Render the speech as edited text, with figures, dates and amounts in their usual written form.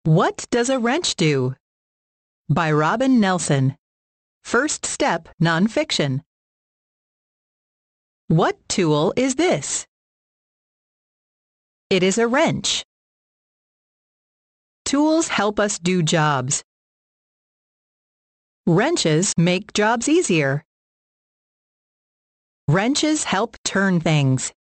What does a wrench do? By Robin Nelson. First Step Nonfiction. What tool is this? It is a wrench. Tools help us do jobs. Wrenches make jobs easier. Wrenches help turn things.